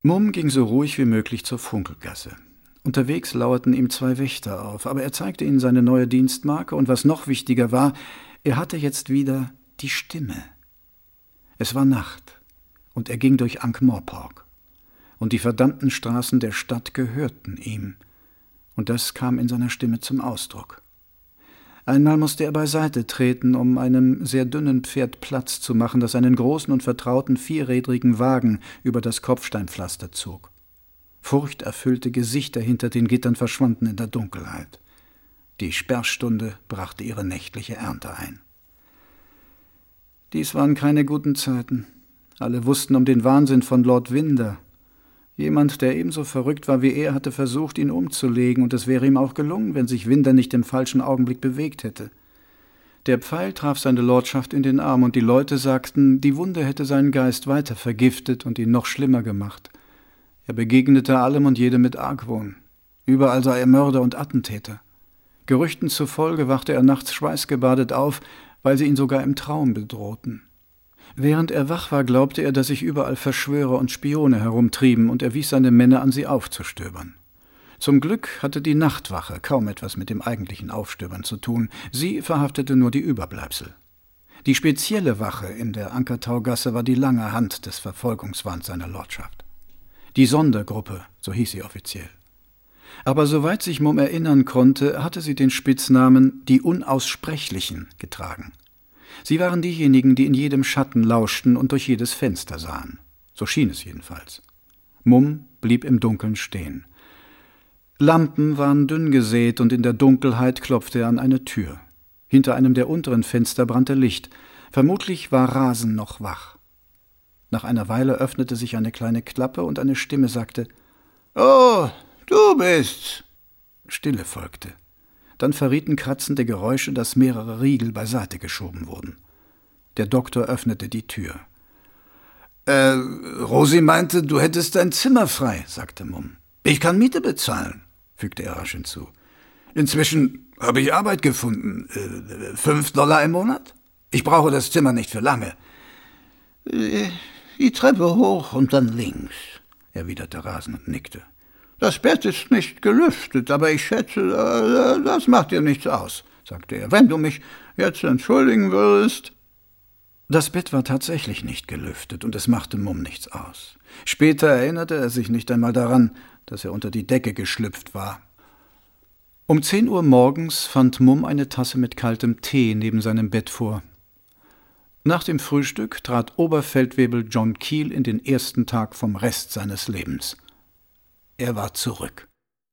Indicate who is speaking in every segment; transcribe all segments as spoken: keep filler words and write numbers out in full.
Speaker 1: Mumm ging so ruhig wie möglich zur Funkelgasse. Unterwegs lauerten ihm zwei Wächter auf, aber er zeigte ihnen seine neue Dienstmarke und was noch wichtiger war, er hatte jetzt wieder die Stimme. Es war Nacht und er ging durch Ankh-Morpork und die verdammten Straßen der Stadt gehörten ihm und das kam in seiner Stimme zum Ausdruck. Einmal musste er beiseite treten, um einem sehr dünnen Pferd Platz zu machen, das einen großen und vertrauten vierrädrigen Wagen über das Kopfsteinpflaster zog. Furchterfüllte Gesichter hinter den Gittern verschwanden in der Dunkelheit. Die Sperrstunde brachte ihre nächtliche Ernte ein. Dies waren keine guten Zeiten. Alle wussten um den Wahnsinn von Lord Winder. Jemand, der ebenso verrückt war wie er, hatte versucht, ihn umzulegen, und es wäre ihm auch gelungen, wenn sich Winder nicht im falschen Augenblick bewegt hätte. Der Pfeil traf seine Lordschaft in den Arm, und die Leute sagten, die Wunde hätte seinen Geist weiter vergiftet und ihn noch schlimmer gemacht. Er begegnete allem und jedem mit Argwohn. Überall sah er Mörder und Attentäter. Gerüchten zufolge wachte er nachts schweißgebadet auf, weil sie ihn sogar im Traum bedrohten. Während er wach war, glaubte er, dass sich überall Verschwörer und Spione herumtrieben, und er wies seine Männer an, sie aufzustöbern. Zum Glück hatte die Nachtwache kaum etwas mit dem eigentlichen Aufstöbern zu tun. Sie verhaftete nur die Überbleibsel. Die spezielle Wache in der Ankertaugasse war die lange Hand des Verfolgungswahns seiner Lordschaft. Die Sondergruppe, so hieß sie offiziell. Aber soweit sich Mumm erinnern konnte, hatte sie den Spitznamen »die Unaussprechlichen« getragen. Sie waren diejenigen, die in jedem Schatten lauschten und durch jedes Fenster sahen. So schien es jedenfalls. Mumm blieb im Dunkeln stehen. Lampen waren dünn gesät, und in der Dunkelheit klopfte er an eine Tür. Hinter einem der unteren Fenster brannte Licht. Vermutlich war Rasen noch wach. Nach einer Weile öffnete sich eine kleine Klappe, und eine Stimme sagte, »Oh, du bist's!« Stille folgte. Dann verrieten kratzende Geräusche, dass mehrere Riegel beiseite geschoben wurden. Der Doktor öffnete die Tür. »Äh, Rosi meinte, du hättest dein Zimmer frei«, sagte Mumm. »Ich kann Miete bezahlen«, fügte er rasch hinzu. »Inzwischen habe ich Arbeit gefunden. Äh, fünf Dollar im Monat? Ich brauche das Zimmer nicht für lange.« äh, »Die Treppe hoch und dann links«, erwiderte Rasen und nickte. »Das Bett ist nicht gelüftet, aber ich schätze, das macht dir nichts aus«, sagte er. »Wenn du mich jetzt entschuldigen würdest.« Das Bett war tatsächlich nicht gelüftet, und es machte Mumm nichts aus. Später erinnerte er sich nicht einmal daran, dass er unter die Decke geschlüpft war. Um zehn Uhr morgens fand Mumm eine Tasse mit kaltem Tee neben seinem Bett vor. Nach dem Frühstück trat Oberfeldwebel John Keel in den ersten Tag vom Rest seines Lebens. Er war zurück.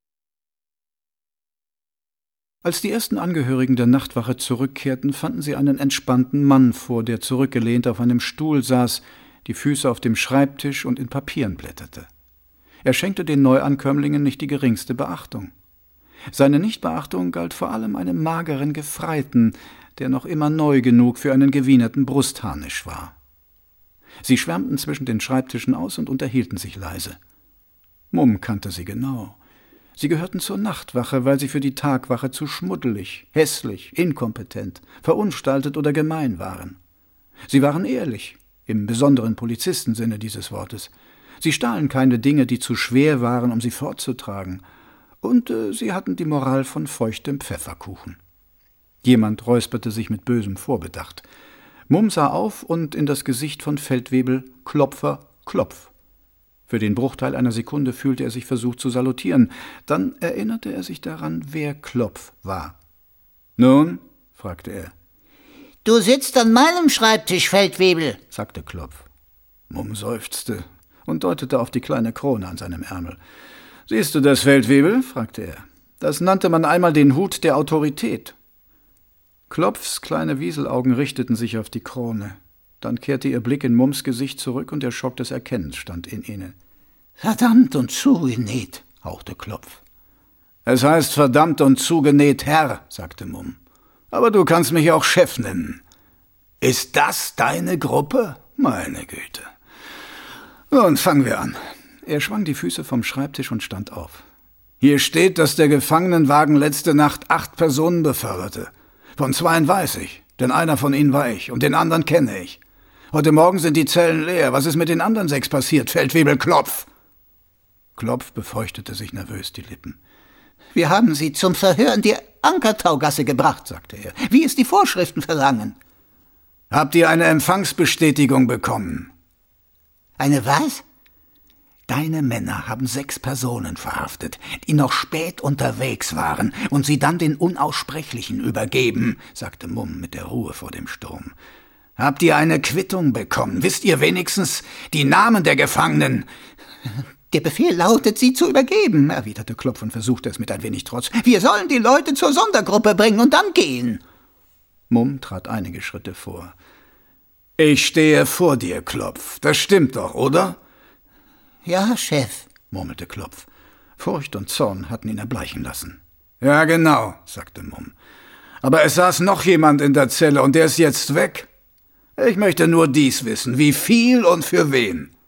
Speaker 1: Als die ersten Angehörigen der Nachtwache zurückkehrten, fanden sie einen entspannten Mann vor, der zurückgelehnt auf einem Stuhl saß, die Füße auf dem Schreibtisch und in Papieren blätterte. Er schenkte den Neuankömmlingen nicht die geringste Beachtung. Seine Nichtbeachtung galt vor allem einem mageren Gefreiten, der noch immer neu genug für einen gewienerten Brustharnisch war. Sie schwärmten zwischen den Schreibtischen aus und unterhielten sich leise. Mumm kannte sie genau. Sie gehörten zur Nachtwache, weil sie für die Tagwache zu schmuddelig, hässlich, inkompetent, verunstaltet oder gemein waren. Sie waren ehrlich, im besonderen Polizistensinne dieses Wortes. Sie stahlen keine Dinge, die zu schwer waren, um sie fortzutragen. Und äh, sie hatten die Moral von feuchtem Pfefferkuchen. Jemand räusperte sich mit bösem Vorbedacht. Mumm sah auf und in das Gesicht von Feldwebel Klopfer, Klopf. Für den Bruchteil einer Sekunde fühlte er sich versucht zu salutieren. Dann erinnerte er sich daran, wer Klopf war. »Nun?« fragte er.
Speaker 2: »Du sitzt an meinem Schreibtisch, Feldwebel«, sagte Klopf.
Speaker 1: Mumm seufzte und deutete auf die kleine Krone an seinem Ärmel. »Siehst du das, Feldwebel?« fragte er. »Das nannte man einmal den Hut der Autorität.« Klopfs kleine Wieselaugen richteten sich auf die Krone. Dann kehrte ihr Blick in Mumms Gesicht zurück, und der Schock des Erkennens stand in ihnen.
Speaker 2: »Verdammt und zugenäht«, hauchte Klopf.
Speaker 1: »Es heißt verdammt und zugenäht, Herr«, sagte Mumm. »Aber du kannst mich auch Chef nennen.« »Ist das deine Gruppe? Meine Güte. Nun, fangen wir an.« Er schwang die Füße vom Schreibtisch und stand auf. »Hier steht, dass der Gefangenenwagen letzte Nacht acht Personen beförderte. Von zweien weiß ich, denn einer von ihnen war ich, und den anderen kenne ich. Heute Morgen sind die Zellen leer. Was ist mit den anderen sechs passiert, Feldwebel Klopf?« Klopf befeuchtete sich nervös die Lippen.
Speaker 2: »Wir haben Sie zum Verhör in die Ankertaugasse gebracht«, sagte er, »wie es die Vorschriften verlangen.«
Speaker 1: »Habt ihr eine Empfangsbestätigung bekommen?«
Speaker 2: »Eine was?«
Speaker 1: »Deine Männer haben sechs Personen verhaftet, die noch spät unterwegs waren und sie dann den Unaussprechlichen übergeben«, sagte Mumm mit der Ruhe vor dem Sturm. »Habt ihr eine Quittung bekommen? Wisst ihr wenigstens die Namen der Gefangenen?«
Speaker 2: »Der Befehl lautet, sie zu übergeben«, erwiderte Klopf und versuchte es mit ein wenig Trotz. »Wir sollen die Leute zur Sondergruppe bringen und dann gehen.«
Speaker 1: Mumm trat einige Schritte vor. »Ich stehe vor dir, Klopf. Das stimmt doch, oder?«
Speaker 2: »Ja, Chef«,
Speaker 1: murmelte Klopf. Furcht und Zorn hatten ihn erbleichen lassen. »Ja, genau«, sagte Mumm. »Aber es saß noch jemand in der Zelle und der ist jetzt weg. Ich möchte nur dies wissen, wie viel und für wen.«